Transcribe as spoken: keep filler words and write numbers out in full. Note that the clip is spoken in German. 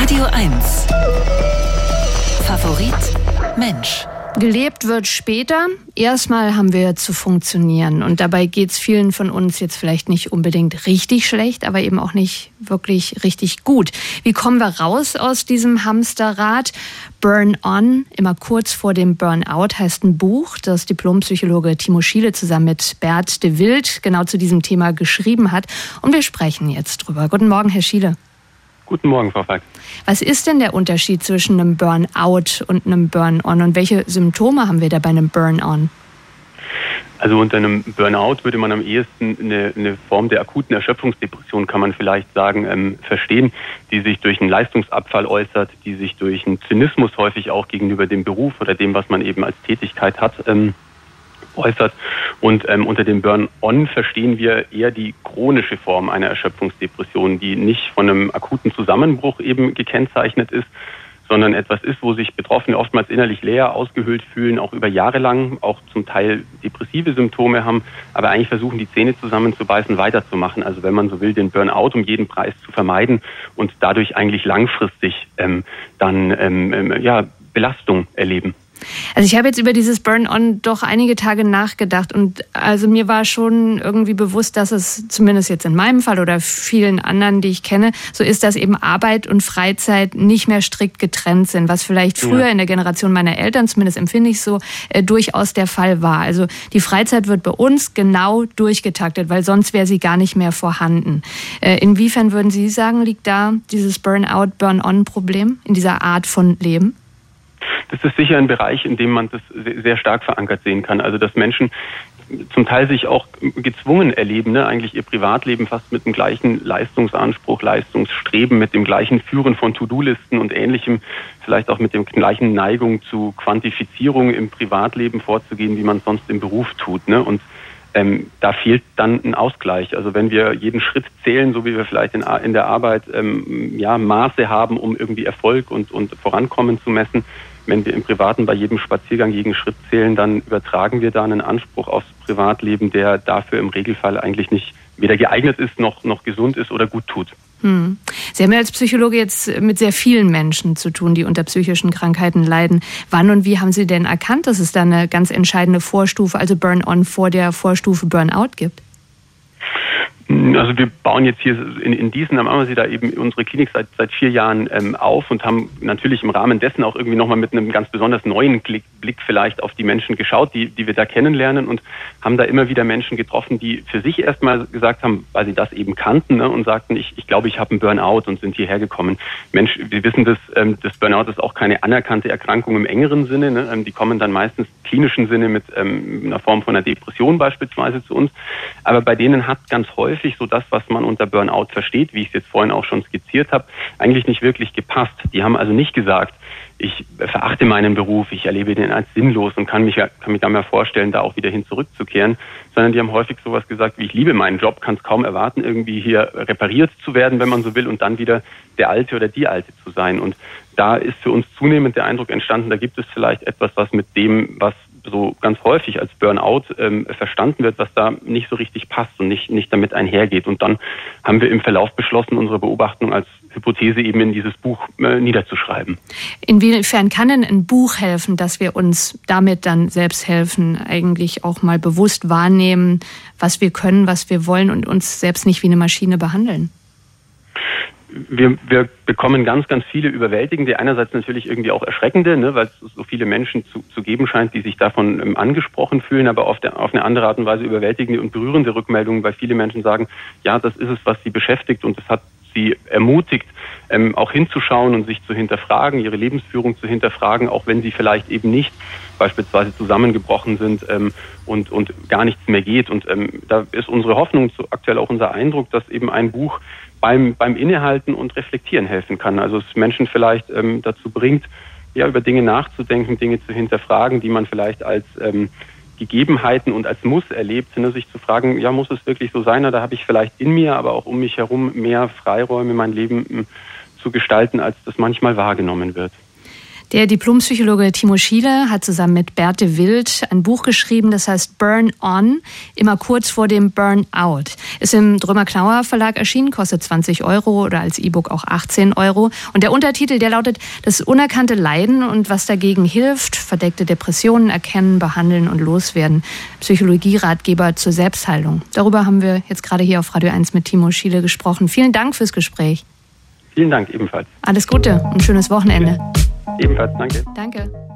Radio eins. Favorit Mensch. Gelebt wird später. Erstmal haben wir zu funktionieren. Und dabei geht es vielen von uns jetzt vielleicht nicht unbedingt richtig schlecht, aber eben auch nicht wirklich richtig gut. Wie kommen wir raus aus diesem Hamsterrad? Burn On, immer kurz vor dem Burnout, heißt ein Buch, das Diplompsychologe Timo Schiele zusammen mit Bert de Wildt genau zu diesem Thema geschrieben hat. Und wir sprechen jetzt drüber. Guten Morgen, Herr Schiele. Guten Morgen, Frau Falk. Was ist denn der Unterschied zwischen einem Burnout und einem Burn-On und welche Symptome haben wir da bei einem Burn-On? Also unter einem Burnout würde man am ehesten eine, eine Form der akuten Erschöpfungsdepression, kann man vielleicht sagen, ähm, verstehen, die sich durch einen Leistungsabfall äußert, die sich durch einen Zynismus häufig auch gegenüber dem Beruf oder dem, was man eben als Tätigkeit hat, ähm, äußert. Und ähm, unter dem Burn-On verstehen wir eher die chronische Form einer Erschöpfungsdepression, die nicht von einem akuten Zusammenbruch eben gekennzeichnet ist, sondern etwas ist, wo sich Betroffene oftmals innerlich leer, ausgehöhlt fühlen, auch über Jahre lang, auch zum Teil depressive Symptome haben, aber eigentlich versuchen, die Zähne zusammenzubeißen, weiterzumachen. Also wenn man so will, den Burnout um jeden Preis zu vermeiden und dadurch eigentlich langfristig ähm, dann ähm, ja, Belastung erleben. Also ich habe jetzt über dieses Burn-On doch einige Tage nachgedacht und also mir war schon irgendwie bewusst, dass es zumindest jetzt in meinem Fall oder vielen anderen, die ich kenne, so ist, dass eben Arbeit und Freizeit nicht mehr strikt getrennt sind, was vielleicht früher ja. in der Generation meiner Eltern, zumindest empfinde ich so, äh, durchaus der Fall war. Also die Freizeit wird bei uns genau durchgetaktet, weil sonst wäre sie gar nicht mehr vorhanden. Äh, inwiefern würden Sie sagen, liegt da dieses Burnout-Burn-On-Problem in dieser Art von Leben? Das ist sicher ein Bereich, in dem man das sehr stark verankert sehen kann. Also dass Menschen zum Teil sich auch gezwungen erleben, ne, eigentlich ihr Privatleben fast mit dem gleichen Leistungsanspruch, Leistungsstreben, mit dem gleichen Führen von To-Do-Listen und Ähnlichem, vielleicht auch mit der gleichen Neigung zu Quantifizierung im Privatleben vorzugehen, wie man es sonst im Beruf tut. Ne? Und ähm, da fehlt dann ein Ausgleich. Also wenn wir jeden Schritt zählen, so wie wir vielleicht in, in der Arbeit ähm, ja, Maße haben, um irgendwie Erfolg und, und Vorankommen zu messen, wenn wir im Privaten bei jedem Spaziergang jeden Schritt zählen, dann übertragen wir da einen Anspruch aufs Privatleben, der dafür im Regelfall eigentlich nicht weder geeignet ist, noch, noch gesund ist oder gut tut. Hm. Sie haben ja als Psychologe jetzt mit sehr vielen Menschen zu tun, die unter psychischen Krankheiten leiden. Wann und wie haben Sie denn erkannt, dass es da eine ganz entscheidende Vorstufe, also Burn-On vor der Vorstufe Burnout gibt? Also wir bauen jetzt hier in, in Diesen am Ammersee da eben unsere Klinik seit seit vier Jahren ähm, auf und haben natürlich im Rahmen dessen auch irgendwie nochmal mit einem ganz besonders neuen Blick, Blick vielleicht auf die Menschen geschaut, die die wir da kennenlernen und haben da immer wieder Menschen getroffen, die für sich erstmal gesagt haben, weil sie das eben kannten, ne, und sagten, ich ich glaube, ich habe einen Burnout und sind hierher gekommen. Mensch, wir wissen, dass ähm, das Burnout ist auch keine anerkannte Erkrankung im engeren Sinne. Ne, ähm, die kommen dann meistens im klinischen Sinne mit ähm, einer Form von einer Depression beispielsweise zu uns. Aber bei denen hat ganz häufig so das, was man unter Burnout versteht, wie ich es jetzt vorhin auch schon skizziert habe, eigentlich nicht wirklich gepasst. Die haben also nicht gesagt, ich verachte meinen Beruf, ich erlebe den als sinnlos und kann mich, kann mich da mal vorstellen, da auch wieder hin zurückzukehren, sondern die haben häufig sowas gesagt wie, ich liebe meinen Job, kann es kaum erwarten, irgendwie hier repariert zu werden, wenn man so will, und dann wieder der Alte oder die Alte zu sein. Und da ist für uns zunehmend der Eindruck entstanden, da gibt es vielleicht etwas, was mit dem, was so ganz häufig als Burnout ähm, verstanden wird, was da nicht so richtig passt und nicht, nicht damit einhergeht. Und dann haben wir im Verlauf beschlossen, unsere Beobachtung als Hypothese eben in dieses Buch äh, niederzuschreiben. Inwiefern kann denn ein Buch helfen, dass wir uns damit dann selbst helfen, eigentlich auch mal bewusst wahrnehmen, was wir können, was wir wollen und uns selbst nicht wie eine Maschine behandeln? Wir, wir bekommen ganz, ganz viele überwältigende, einerseits natürlich irgendwie auch erschreckende, ne, weil es so viele Menschen zu, zu geben scheint, die sich davon ähm, angesprochen fühlen, aber auf, der, auf eine andere Art und Weise überwältigende und berührende Rückmeldungen, weil viele Menschen sagen, ja, das ist es, was sie beschäftigt und es hat sie ermutigt, ähm, auch hinzuschauen und sich zu hinterfragen, ihre Lebensführung zu hinterfragen, auch wenn sie vielleicht eben nicht beispielsweise zusammengebrochen sind ähm, und, und gar nichts mehr geht. Und ähm, da ist unsere Hoffnung, so aktuell auch unser Eindruck, dass eben ein Buch beim beim Innehalten und Reflektieren helfen kann. Also es Menschen vielleicht ähm, dazu bringt, ja, über Dinge nachzudenken, Dinge zu hinterfragen, die man vielleicht als ähm, Gegebenheiten und als Muss erlebt, ne, sich zu fragen, ja, muss es wirklich so sein, oder habe ich vielleicht in mir, aber auch um mich herum mehr Freiräume, mein Leben m, zu gestalten, als das manchmal wahrgenommen wird. Der Diplompsychologe Timo Schiele hat zusammen mit Berthe Wild ein Buch geschrieben, das heißt Burn On, immer kurz vor dem Burnout. Ist im Drömer-Knauer Verlag erschienen, kostet zwanzig Euro oder als E-Book auch achtzehn Euro. Und der Untertitel, der lautet Das unerkannte Leiden und was dagegen hilft, verdeckte Depressionen erkennen, behandeln und loswerden. Psychologie-Ratgeber zur Selbstheilung. Darüber haben wir jetzt gerade hier auf Radio eins mit Timo Schiele gesprochen. Vielen Dank fürs Gespräch. Vielen Dank ebenfalls. Alles Gute und schönes Wochenende. Ebenfalls, danke. Danke.